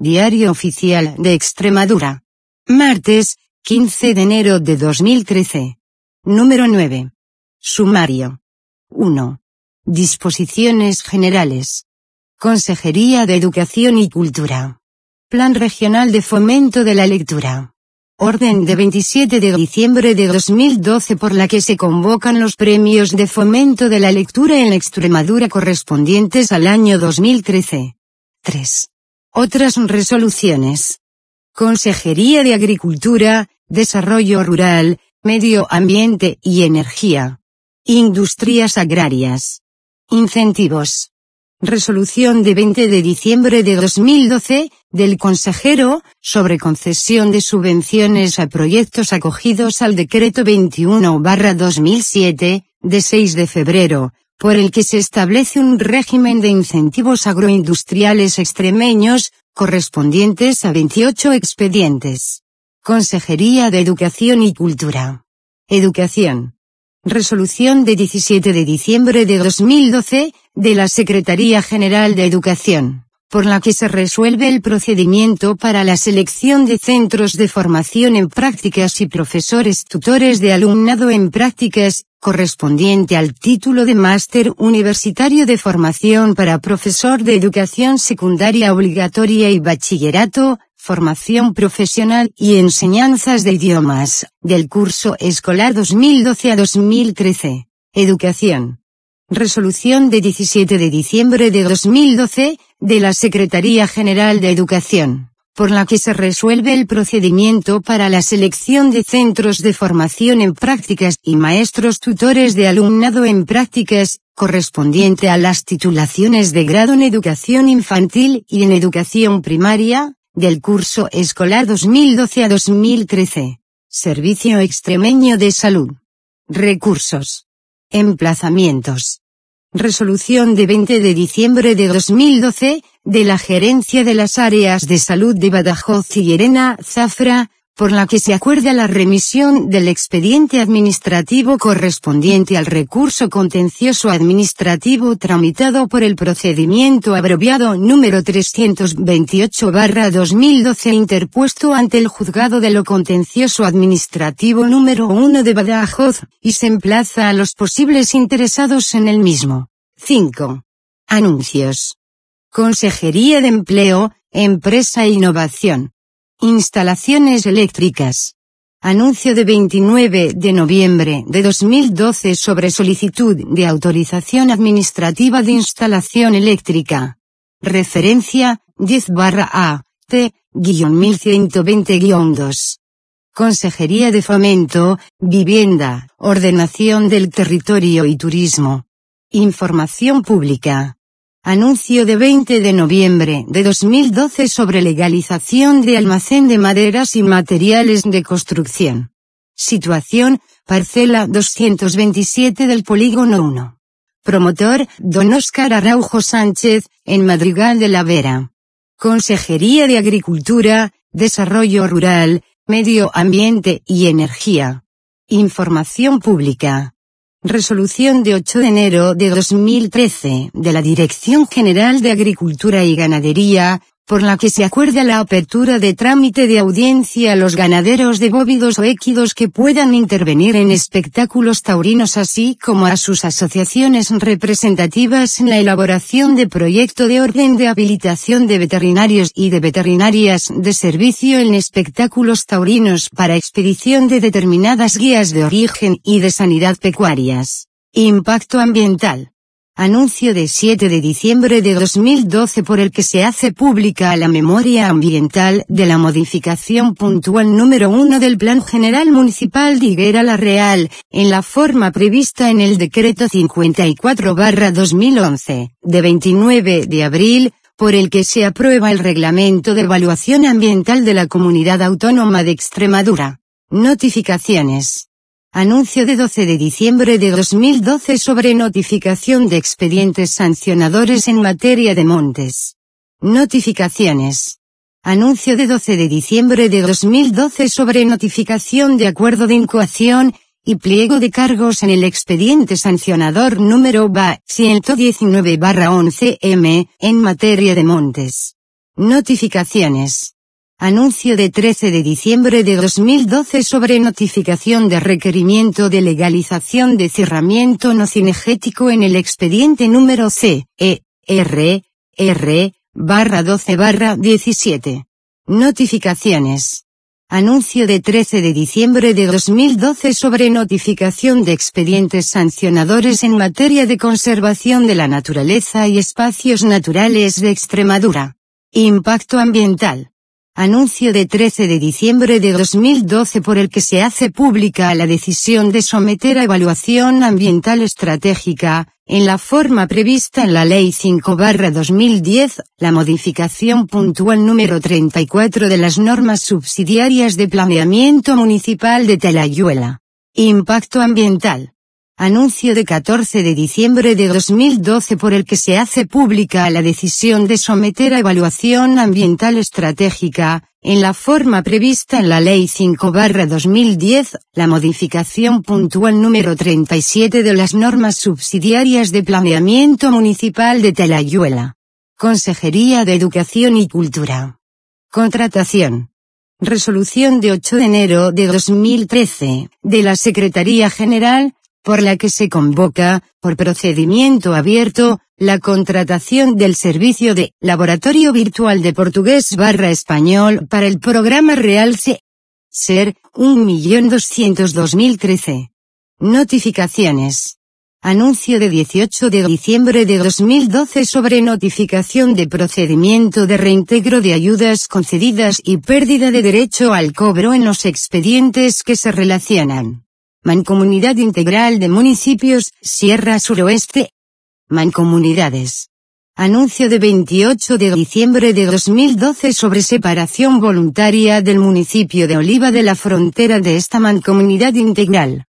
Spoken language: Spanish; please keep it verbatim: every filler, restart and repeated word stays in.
Diario Oficial de Extremadura. Martes, quince de enero de dos mil trece. Número nueve. Sumario. uno. Disposiciones generales. Consejería de Educación y Cultura. Plan Regional de Fomento de la Lectura. Orden de veintisiete de diciembre de dos mil doce por la que se convocan los premios de fomento de la lectura en Extremadura correspondientes al año dos mil trece. tres. Otras resoluciones. Consejería de Agricultura, Desarrollo Rural, Medio Ambiente y Energía. Industrias agrarias. Incentivos. Resolución de veinte de diciembre de dos mil doce, del consejero, sobre concesión de subvenciones a proyectos acogidos al decreto veintiuno barra dos mil siete, de seis de febrero, por el que se establece un régimen de incentivos agroindustriales extremeños, correspondientes a veintiocho expedientes. Consejería de Educación y Cultura. Educación. Resolución de diecisiete de diciembre de dos mil doce, de la Secretaría General de Educación, por la que se resuelve el procedimiento para la selección de centros de formación en prácticas y profesores tutores de alumnado en prácticas, correspondiente al título de Máster Universitario de Formación para Profesor de Educación Secundaria Obligatoria y Bachillerato, Formación Profesional y Enseñanzas de Idiomas, del curso escolar dos mil doce a dos mil trece. Educación. Resolución de diecisiete de diciembre de dos mil doce, de la Secretaría General de Educación, por la que se resuelve el procedimiento para la selección de centros de formación en prácticas y maestros tutores de alumnado en prácticas, correspondiente a las titulaciones de grado en Educación Infantil y en Educación Primaria, del curso escolar dos mil doce a dos mil trece. Servicio Extremeño de Salud. Recursos. Emplazamientos. Resolución de veinte de diciembre de dos mil doce, de la Gerencia de las Áreas de Salud de Badajoz y Llerena, Zafra, por la que se acuerda la remisión del expediente administrativo correspondiente al recurso contencioso administrativo tramitado por el procedimiento abreviado número trescientos veintiocho barra dos mil doce interpuesto ante el Juzgado de lo Contencioso Administrativo número uno de Badajoz, y se emplaza a los posibles interesados en el mismo. cinco. Anuncios. Consejería de Empleo, Empresa e Innovación. Instalaciones eléctricas. Anuncio de veintinueve de noviembre de dos mil doce sobre solicitud de autorización administrativa de instalación eléctrica. Referencia, diez barra A, T, mil ciento veinte guión dos. Consejería de Fomento, Vivienda, Ordenación del Territorio y Turismo. Información pública. Anuncio de veinte de noviembre de dos mil doce sobre legalización de almacén de maderas y materiales de construcción. Situación, parcela doscientos veintisiete del polígono uno. Promotor, don Óscar Araujo Sánchez, en Madrigal de la Vera. Consejería de Agricultura, Desarrollo Rural, Medio Ambiente y Energía. Información pública. Resolución de ocho de enero de dos mil trece, de la Dirección General de Agricultura y Ganadería, por la que se acuerda la apertura de trámite de audiencia a los ganaderos de bóvidos o equidos que puedan intervenir en espectáculos taurinos, así como a sus asociaciones representativas en la elaboración de proyecto de orden de habilitación de veterinarios y de veterinarias de servicio en espectáculos taurinos para expedición de determinadas guías de origen y de sanidad pecuarias. Impacto ambiental. Anuncio de siete de diciembre de dos mil doce por el que se hace pública la memoria ambiental de la modificación puntual número uno del Plan General Municipal de Higuera la Real, en la forma prevista en el Decreto cincuenta y cuatro barra dos mil once, de veintinueve de abril, por el que se aprueba el Reglamento de Evaluación Ambiental de la Comunidad Autónoma de Extremadura. Notificaciones. Anuncio de doce de diciembre de dos mil doce sobre notificación de expedientes sancionadores en materia de montes. Notificaciones. Anuncio de doce de diciembre de dos mil doce sobre notificación de acuerdo de incoación y pliego de cargos en el expediente sancionador número B A ciento diecinueve barra once M, en materia de montes. Notificaciones. Anuncio de trece de diciembre de dos mil doce sobre notificación de requerimiento de legalización de cerramiento no cinegético en el expediente número C E R R barra doce barra diecisiete. Notificaciones. Anuncio de trece de diciembre de dos mil doce sobre notificación de expedientes sancionadores en materia de conservación de la naturaleza y espacios naturales de Extremadura. Impacto ambiental. Anuncio de trece de diciembre de dos mil doce por el que se hace pública la decisión de someter a evaluación ambiental estratégica, en la forma prevista en la Ley cinco barra dos mil diez, la modificación puntual número treinta y cuatro de las normas subsidiarias de planeamiento municipal de Talayuela. Impacto ambiental. Anuncio de catorce de diciembre de dos mil doce por el que se hace pública la decisión de someter a evaluación ambiental estratégica, en la forma prevista en la Ley cinco barra dos mil diez, la modificación puntual número treinta y siete de las normas subsidiarias de planeamiento municipal de Talayuela. Consejería de Educación y Cultura. Contratación. Resolución de ocho de enero de dos mil trece, de la Secretaría General, por la que se convoca, por procedimiento abierto, la contratación del servicio de Laboratorio Virtual de Portugués barra Español para el programa Realce Ser un millón doscientos dos mil trece. Notificaciones. Anuncio de dieciocho de diciembre de dos mil doce sobre notificación de procedimiento de reintegro de ayudas concedidas y pérdida de derecho al cobro en los expedientes que se relacionan. Mancomunidad Integral de Municipios, Sierra Suroeste. Mancomunidades. Anuncio de veintiocho de diciembre de dos mil doce sobre separación voluntaria del municipio de Oliva de la frontera de esta Mancomunidad Integral.